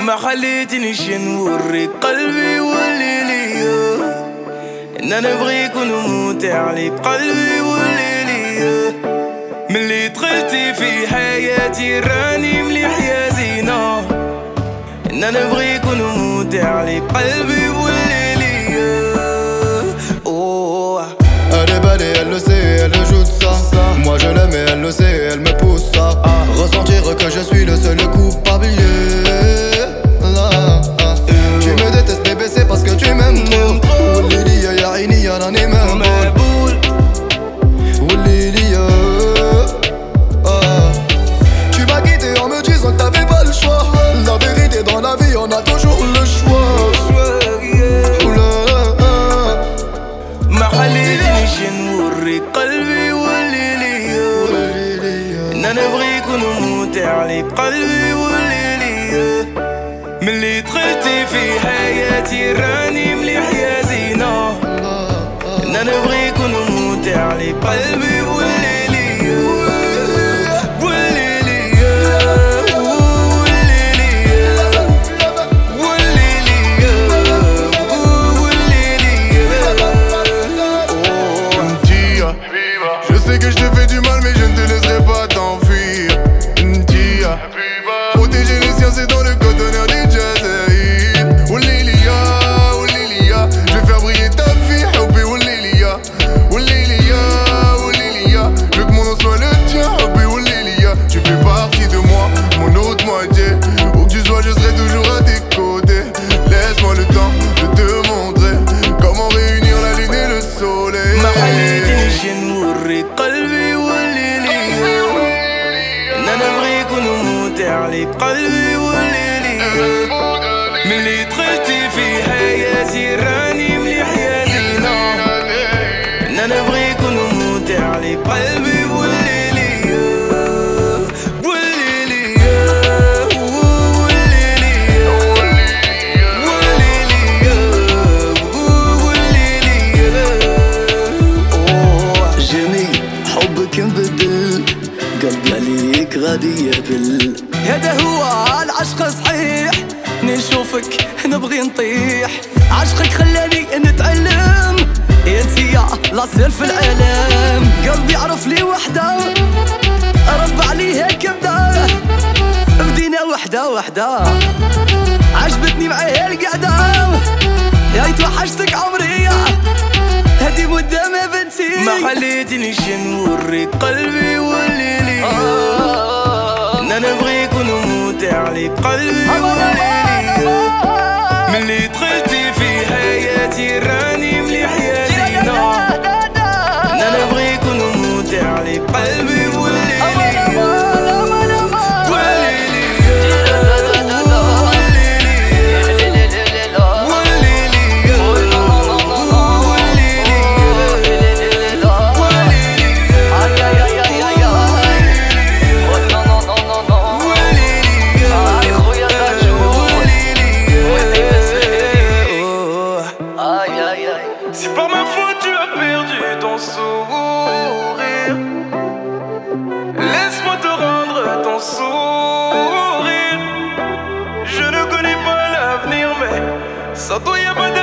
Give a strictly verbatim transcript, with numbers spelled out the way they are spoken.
ما خليتنيش نوريك قلبي واللي ليا ان انا نبغيك ونموت عليك قلبي واللي ليا ملي دخلتي في حياتي راني مليح يا زينة ان انا نبغيك ونموت عليك قلبي واللي ليا. Elle est belle et elle le sait, elle le joue de ça. Moi je l'aime et elle le sait, elle me pousse ça. Ressentir que je suis le seul coupable. Tu me détestes bébé, c'est parce que tu m'aimes trop. Oulili ya ya ini ya nani même. Oulili ya. Tu m'as quitté en me disant que t'avais pas le choix. La vérité dans la vie, on a toujours le choix. ما خليتنيش نوريك قلبي واللي ليا ان انا نبغيك ونموت عليك قلبي واللي ليا ملي دخلتي في حياتي راني مليح يا زينة ان انا نبغيك ونموت عليك قلبي واللي ليا. Je sais que je te fais du mal mais je ne te laisserai pas t'enfuir. Ntia, protéger les siens c'est dans le cotonner du Jazaïr. Oulilia, Oulilia, je vais faire briller ta fille. Hobby Oulilia, Oulilia, Oulilia, je veux que mon nom soit le tien. Hobby Oulilia, tu fais partie de moi, mon autre moitié. Où que tu sois je serai toujours à tes côtés. Laisse-moi le temps de te montrer comment réunir la lune et le soleil. قلبي واللي ليا ان انا نبغيك ونموت عليك قلبي واللي ليا ملي دخلتي في حياتي راني مليح يا زينة ان انا نبغيك ونموت عليك قلبي واللي ليا واللي ليا واللي ليا واللي ليا واللي ليا. جميل حبك مبدل قلبي عليك غادي يهبل. هذا هو العشق صحيح نشوفك نبغي نطيح. عشقك خلاني نتعلم انتيا لاصير في العالم. قلبي عرف لي وحده رب عليها كبده. بدينا وحده وحده عجبتني معاها القعده. يا توحشتك عمري هدي مدة ما بنتي. ما خليتنيش نوريك قلبي واللي ليا ان انا نبغيك ونموت عليك قلبي واللي ليا ملي دخلتي في حياتي راني مليح يا زينة ان انا نبغيك ونموت عليك قلبي واللي ليا. Si par ma faute tu as perdu ton sourire, laisse-moi te rendre ton sourire. Je ne connais pas l'avenir mais sans toi y'a pas de